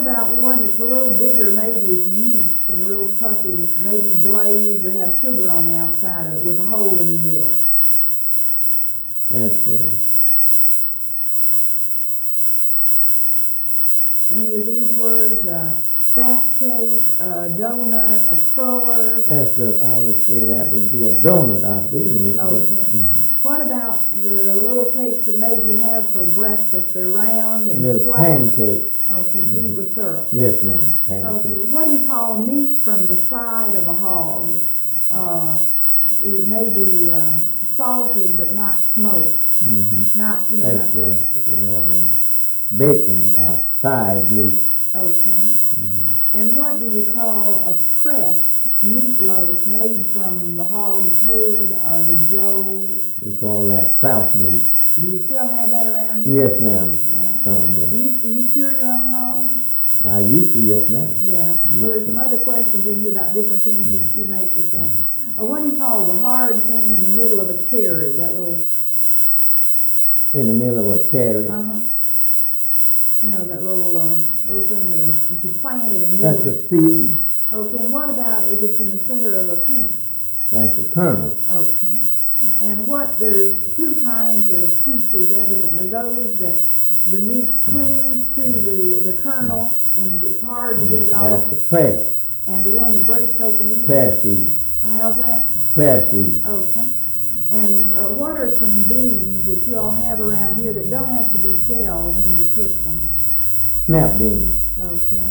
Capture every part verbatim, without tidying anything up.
about one that's a little bigger, made with yeast and real puffy, and it's maybe glazed or have sugar on the outside of it with a hole in the middle? That's, uh, Any of these words? Uh, fat cake, a donut, a cruller. that's a, I would say that would be a donut, I believe. Okay. Mm-hmm. What about the little cakes that maybe you have for breakfast? They're round and Little flat. pancakes. Okay, you Mm-hmm. eat with syrup. Yes, ma'am, pancakes. Okay, what do you call meat from the side of a hog? Uh, it may be uh, salted but not smoked. Mm-hmm. Not, you know. That's Not, uh, uh, bacon, uh, side meat. okay. Mm-hmm. And what do you call a pressed meatloaf made from the hog's head or the jowl? We call that south meat. Do you still have that around here? Yes, ma'am. Yeah. Some, yes. Do you, do you cure your own hogs? I used to, yes, ma'am. Yeah. Used Well, there's to. some other questions in here about different things Mhm. you, you make with that. Mhm. Uh, what do you call the hard thing in the middle of a cherry? That little, In the middle of a cherry. uh-huh. You know, that little, uh, little thing that, a, if you plant it, a new That's one. a seed. Okay, and what about if it's in the center of a peach? That's a kernel. Okay. And what, there are two kinds of peaches, evidently. Those that the meat clings to the, the kernel and it's hard to get it off. That's a press. And the one that breaks open easily. Clare seed. Uh, how's that? Clare seed. Okay. And uh, what are some beans that you all have around here that don't have to be shelled when you cook them? Snap beans. Okay.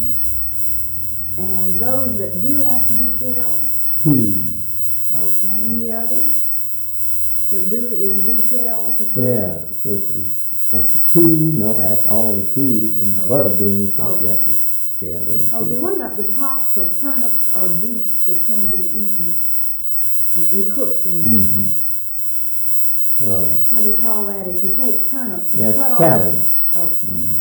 And those that do have to be shelled? Peas. Okay. Any others that do that you do shell to cook? Yeah. It's, it's, uh, sh- peas, no, that's all the peas. And Okay. butter beans, of course, Okay. you have to shell them. Okay, too. what about the tops of turnips or beets that can be eaten, and they're cooked and eaten? Mm-hmm. Uh, What do you call that if you take turnips and that's cut off? salad. Okay. Mm-hmm.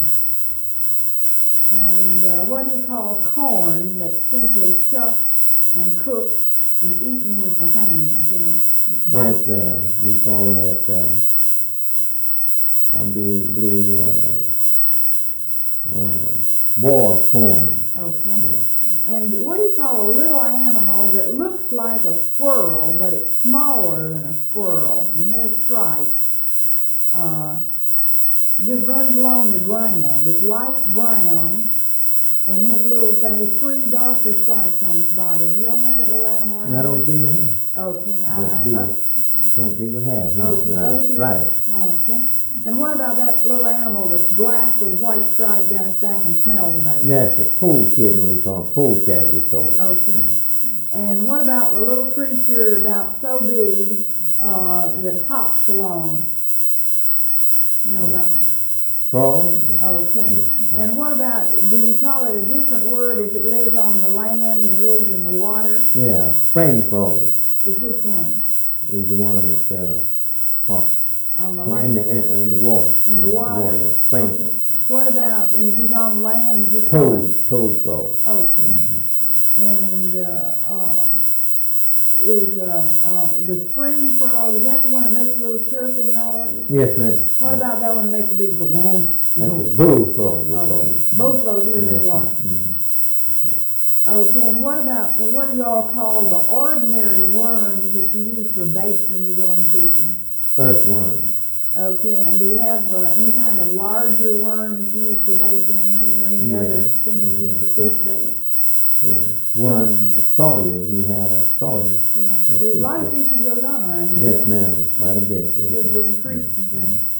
And uh, what do you call corn that's simply shucked and cooked and eaten with the hands, you know? You bite That's, uh, we call that, uh, I be- believe, uh, uh, boiled corn. Okay. Yeah. And what do you call a little animal that looks like a squirrel, but it's smaller than a squirrel and has stripes? Uh, it just runs along the ground. It's light brown and has little, maybe three darker stripes on its body. Do you all have that little animal around? I don't believe we have. Okay. I, Don't I, believe, uh, don't believe we have. Here. okay. Not Other a people- stripe. Okay. And what about that little animal that's black with a white stripe down its back and smells a baby? That's a pole kitten we call it. Pole cat we call it. Okay. Yeah. And what about the little creature about so big uh, that hops along? You know Oh. about. Frog? Uh, Okay. yeah. And what about? Do you call it a different word if it lives on the land and lives in the water? Yeah, spring frog Is which one? is the one that uh, hops On the in land. the, in, in the water. In the Yeah, water? yeah, spring Okay. frog. What about? And if he's on land, you just call Toad, toad frog. it. Okay. Mhm. And uh, uh, is uh, uh, the spring frog, is that the one that makes a little chirping noise? Yes, ma'am. What about that one that makes a big glomp? That's a bullfrog we call Okay. it. Both of those live in Yes, the water. ma'am. Okay, and what about, what do you all call the ordinary worms that you use for bait when you're going fishing? Mhm. Earthworms. Okay, and do you have uh, any kind of larger worm that you use for bait down here, or any Yeah, other thing you use yeah, for so- fish bait? Yeah. One, a sawyer. We have a sawyer. Yeah, for a lot of fish bait. fishing goes on around here, Yes, doesn't it? ma'am. Quite a bit. Yes. Good bit of creeks and things.